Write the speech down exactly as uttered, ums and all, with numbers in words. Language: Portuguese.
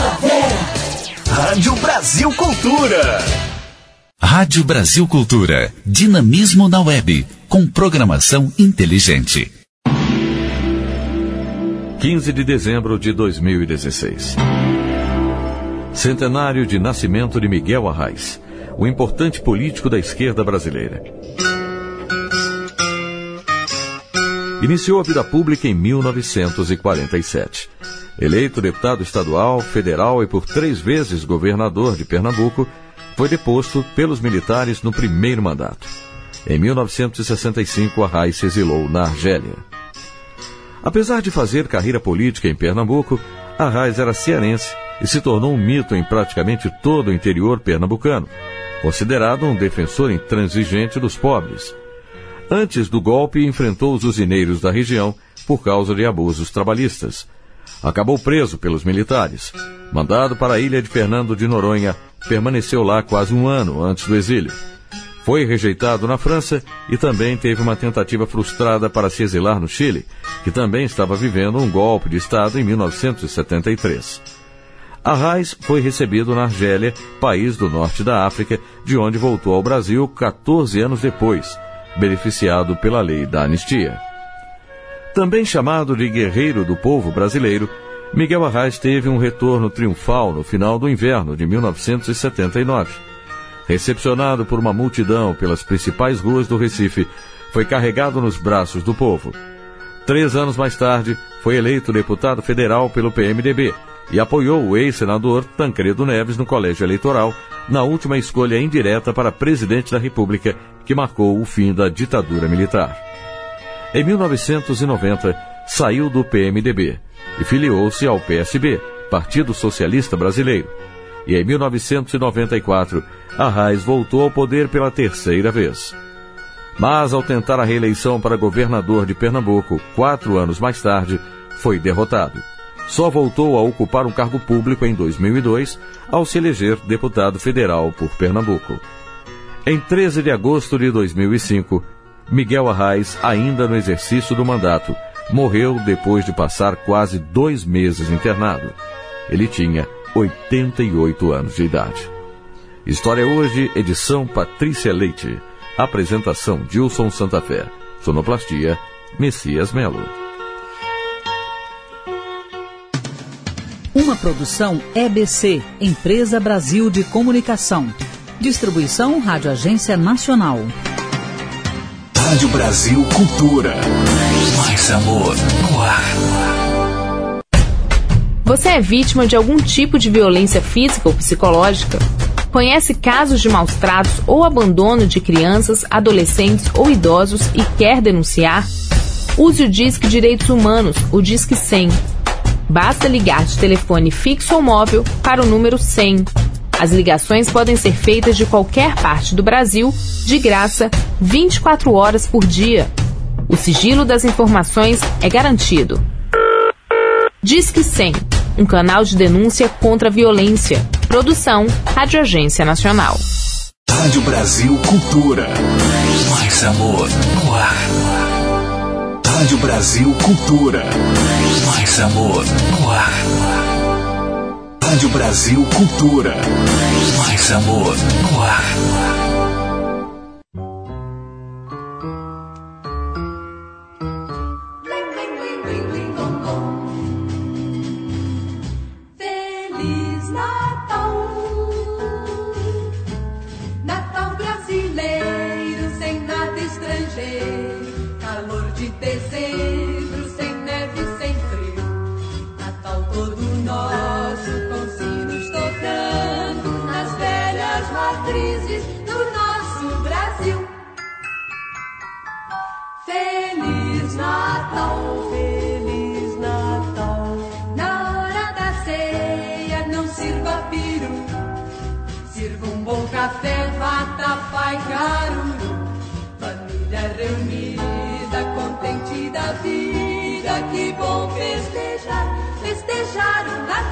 Primavera. Rádio Brasil Cultura. Rádio Brasil Cultura. Dinamismo na web. Com programação inteligente. quinze de dezembro de dois mil e dezesseis. Centenário de nascimento de Miguel Arraes, o importante político da esquerda brasileira. Iniciou a vida pública em mil novecentos e quarenta e sete. Eleito deputado estadual, federal e por três vezes governador de Pernambuco, foi deposto pelos militares no primeiro mandato. Em mil novecentos e sessenta e cinco, Arraes se exilou na Argélia. Apesar de fazer carreira política em Pernambuco, Arraes era cearense e se tornou um mito em praticamente todo o interior pernambucano, considerado um defensor intransigente dos pobres. Antes do golpe, enfrentou os usineiros da região por causa de abusos trabalhistas. Acabou preso pelos militares. Mandado para a ilha de Fernando de Noronha, permaneceu lá quase um ano antes do exílio. Foi rejeitado na França e também teve uma tentativa frustrada para se exilar no Chile, que também estava vivendo um golpe de Estado em mil novecentos e setenta e três. Arraes foi recebido na Argélia, país do norte da África, de onde voltou ao Brasil quatorze anos depois, beneficiado pela lei da anistia. Também chamado de guerreiro do povo brasileiro, Miguel Arraes teve um retorno triunfal no final do inverno de mil novecentos e setenta e nove. Recepcionado por uma multidão pelas principais ruas do Recife, foi carregado nos braços do povo. Três anos mais tarde, foi eleito deputado federal pelo P M D B e apoiou o ex-senador Tancredo Neves no colégio eleitoral, na última escolha indireta para presidente da República, que marcou o fim da ditadura militar. Em mil novecentos e noventa, saiu do P M D B e filiou-se ao P S B, Partido Socialista Brasileiro. E em mil novecentos e noventa e quatro, Arraes voltou ao poder pela terceira vez. Mas, ao tentar a reeleição para governador de Pernambuco, quatro anos mais tarde, foi derrotado. Só voltou a ocupar um cargo público em dois mil e dois, ao se eleger deputado federal por Pernambuco. Em treze de agosto de dois mil e cinco, Miguel Arraes, ainda no exercício do mandato, morreu depois de passar quase dois meses internado. Ele tinha oitenta e oito anos de idade. História hoje, edição Patrícia Leite. Apresentação Dilson Santa Fé. Sonoplastia Messias Melo. Uma produção E B C, Empresa Brasil de Comunicação. Distribuição Rádio Agência Nacional. Rádio Brasil Cultura. Mais amor no ar. Você é vítima de algum tipo de violência física ou psicológica? Conhece casos de maus-tratos ou abandono de crianças, adolescentes ou idosos e quer denunciar? Use o Disque Direitos Humanos, o Disque cem. Basta ligar de telefone fixo ou móvel para o número cem. As ligações podem ser feitas de qualquer parte do Brasil, de graça, vinte e quatro horas por dia. O sigilo das informações é garantido. Disque cem, um canal de denúncia contra a violência. Produção, Rádio Agência Nacional. Rádio Brasil Cultura. Mais amor no ar. Rádio Brasil Cultura. Mais amor no ar. Rádio Brasil Cultura. Mais amor no ar. Feliz Natal, Natal brasileiro, sem nada estrangeiro, calor de dezembro, sem neve, sem frio, Natal todo nosso, com sinos tocando, nas velhas matrizes do nosso Brasil. Feliz Natal, Feliz Natal, na hora da ceia não sirva peru, sirva um bom café, vatapá e caruru, família reunida, contente da vida, que bom festejar, festejar o Natal.